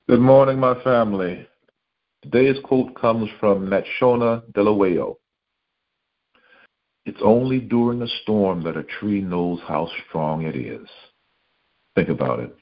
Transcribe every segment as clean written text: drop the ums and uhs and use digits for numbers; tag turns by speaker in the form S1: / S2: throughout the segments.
S1: Good morning, my family. Today's quote comes from Natshona Delawayo. It's only during a storm that a tree knows how strong it is. Think about it.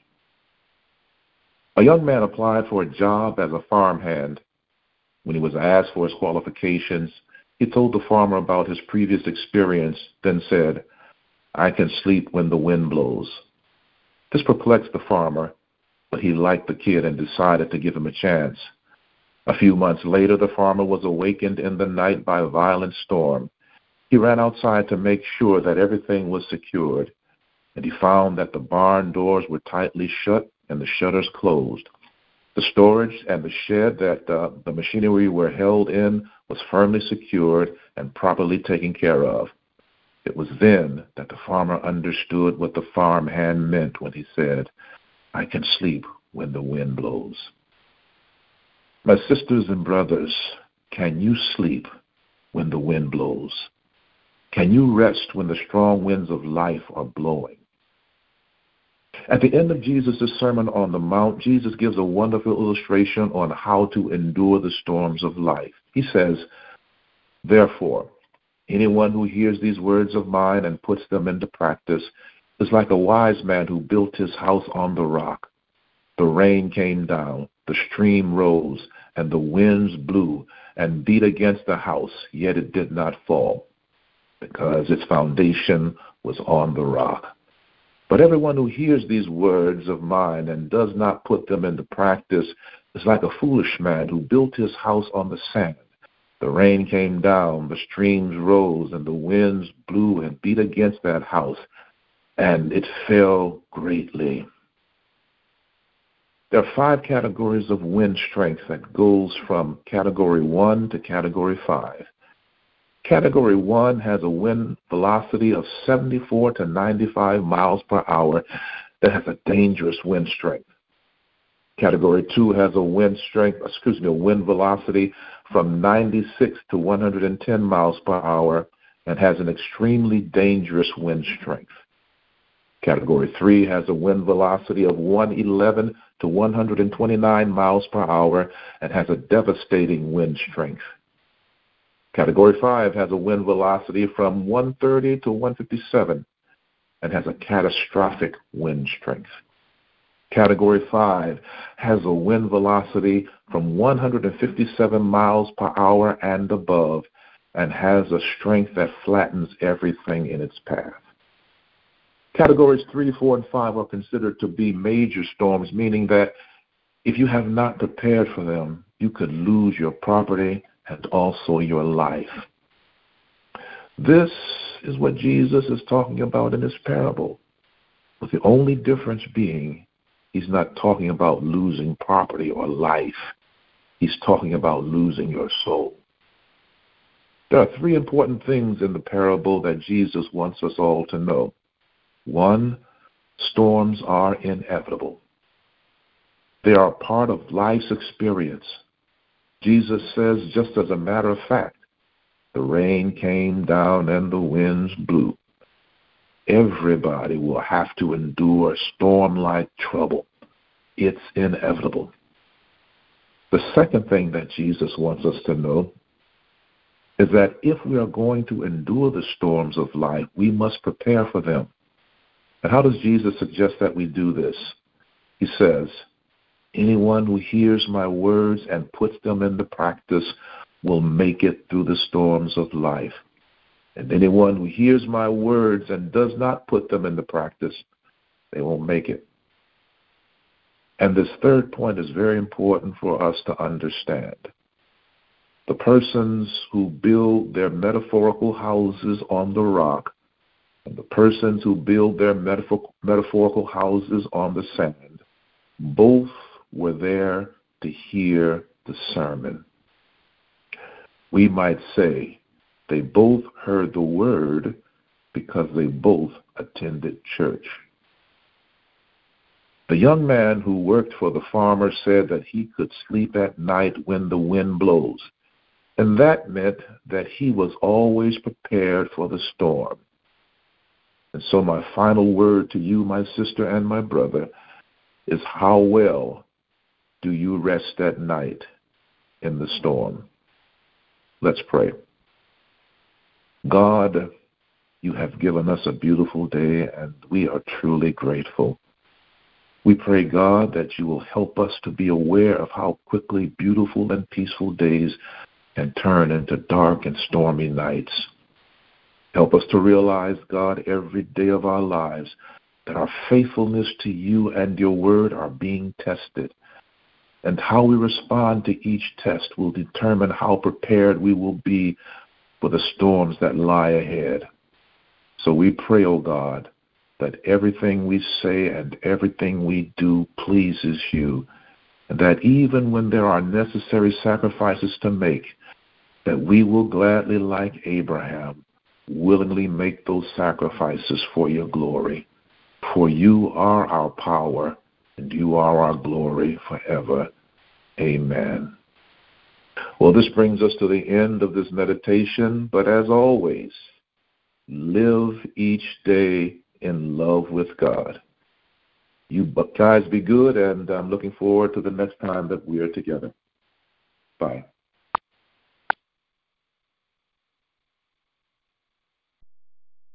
S1: A young man applied for a job as a farmhand. When he was asked for his qualifications, he told the farmer about his previous experience, then said, "I can sleep when the wind blows." This perplexed the farmer, but he liked the kid and decided to give him a chance. A few months later, the farmer was awakened in the night by a violent storm. He ran outside to make sure that everything was secured, and he found that the barn doors were tightly shut and the shutters closed. The storage and the shed that the machinery were held in was firmly secured and properly taken care of. It was then that the farmer understood what the farmhand meant when he said, "I can sleep when the wind blows." My sisters and brothers, can you sleep when the wind blows? Can you rest when the strong winds of life are blowing? At the end of Jesus' Sermon on the Mount, Jesus gives a wonderful illustration on how to endure the storms of life. He says, "Therefore, anyone who hears these words of mine and puts them into practice is like a wise man who built his house on the rock. The rain came down, the stream rose, and the winds blew and beat against the house, yet it did not fall, because its foundation was on the rock. But everyone who hears these words of mine and does not put them into practice is like a foolish man who built his house on the sand. The rain came down, the streams rose, and the winds blew and beat against that house, and it fell greatly." There are 5 categories of wind strength that goes from Category 1 to Category 5. Category 1 has a wind velocity of 74 to 95 miles per hour that has a dangerous wind strength. Category 2 has a wind velocity from 96 to 110 miles per hour and has an extremely dangerous wind strength. Category 3 has a wind velocity of 111 to 129 miles per hour and has a devastating wind strength. Category 5 has a wind velocity from 130 to 157 and has a catastrophic wind strength. Category 5 has a wind velocity from 157 miles per hour and above and has a strength that flattens everything in its path. Categories 3, 4, and 5 are considered to be major storms, meaning that if you have not prepared for them, you could lose your property and also your life. This is what Jesus is talking about in this parable, with the only difference being he's not talking about losing property or life. He's talking about losing your soul. There are 3 important things in the parable that Jesus wants us all to know. 1, storms are inevitable. They are part of life's experience. Jesus says, just as a matter of fact, the rain came down and the winds blew. Everybody will have to endure storm-like trouble. It's inevitable. The second thing that Jesus wants us to know is that if we are going to endure the storms of life, we must prepare for them. And how does Jesus suggest that we do this? He says, "Anyone who hears my words and puts them into practice will make it through the storms of life. And anyone who hears my words and does not put them into practice, they won't make it." And this third point is very important for us to understand. The persons who build their metaphorical houses on the rock and the persons who build their metaphorical houses on the sand, both were there to hear the sermon. We might say they both heard the word because they both attended church. The young man who worked for the farmer said that he could sleep at night when the wind blows, and that meant that he was always prepared for the storm. And so my final word to you, my sister and my brother, is how well do you rest at night in the storm? Let's pray. God, you have given us a beautiful day, and we are truly grateful. We pray, God, that you will help us to be aware of how quickly beautiful and peaceful days can turn into dark and stormy nights. Help us to realize, God, every day of our lives that our faithfulness to you and your word are being tested. And how we respond to each test will determine how prepared we will be for the storms that lie ahead. So we pray, O God, that everything we say and everything we do pleases you, and that even when there are necessary sacrifices to make, that we will gladly, like Abraham, willingly make those sacrifices for your glory. For you are our power, and you are our glory forever. Amen. Well, this brings us to the end of this meditation, but as always, live each day in love with God. You guys be good, and I'm looking forward to the next time that we are together. Bye.